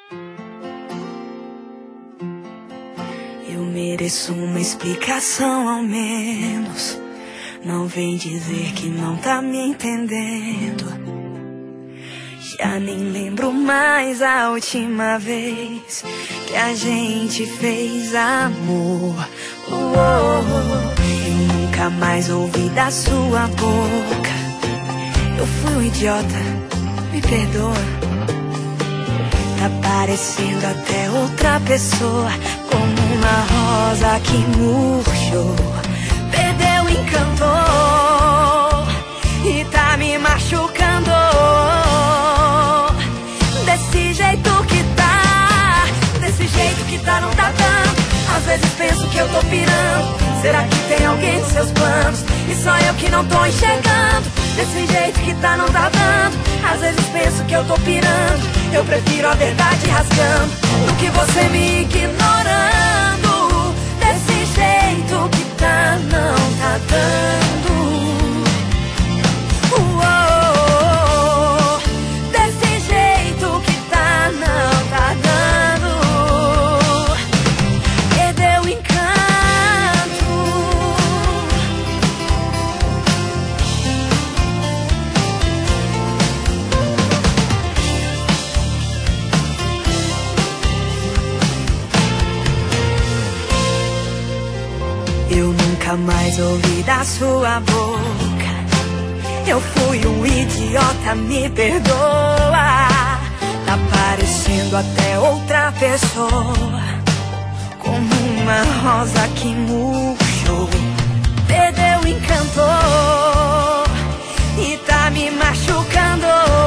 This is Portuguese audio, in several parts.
Eu mereço uma explicação ao menos. Não vem dizer que não tá me entendendo. Já nem lembro mais a última vez que a gente fez amor. Eu nunca mais ouvi da sua boca. Eu fui um idiota, me perdoa. Tá parecendo até outra pessoa, como uma rosa que murchou. Perdeu o encanto e tá me machucando. Desse jeito que tá, desse jeito que tá, não tá dando. Às vezes penso que eu tô pirando. Será que tem alguém nos seus planos e só eu que não tô enxergando? Desse jeito que tá, não tá dando. Às vezes penso que eu tô pirando. Eu prefiro a verdade rasgando do que você me ignorando. Desse jeito que tá, não tá dando. Desse jeito que tá, não tá dando. Perdeu o encanto. Eu nunca mais ouvi da sua boca. Eu fui um idiota, me perdoa. Tá parecendo até outra pessoa, como uma rosa que murchou. Perdeu o encanto e tá me machucando.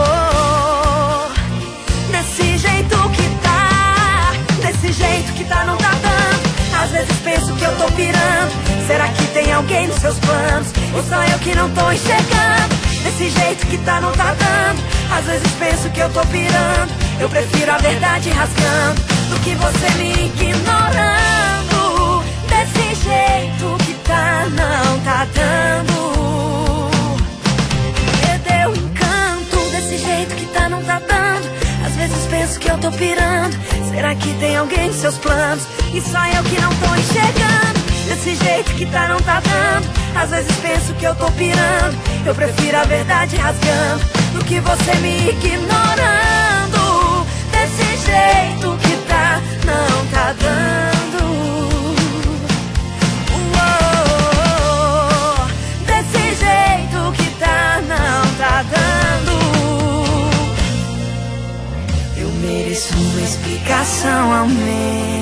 Desse jeito que tá, desse jeito que tá, não tá dando. Às vezes penso que eu tô pirando. Será que tem alguém nos seus planos ou só eu que não tô enxergando? Desse jeito que tá, não tá dando. Às vezes penso que eu tô pirando. Eu prefiro a verdade rasgando do que você me ignorando. Desse jeito que tá, não tá dando. Perdeu o encanto. Desse jeito que tá, não tá dando. Às vezes penso que eu tô pirando. Será que tem alguém nos seus planos e só eu que não tô enxergando? Desse jeito que tá, não tá dando. Às vezes penso que eu tô pirando. Eu prefiro a verdade rasgando do que você me ignorando. Desse jeito que tá, não tá dando. Desse jeito que tá, não tá dando. Eu mereço uma explicação ao menos.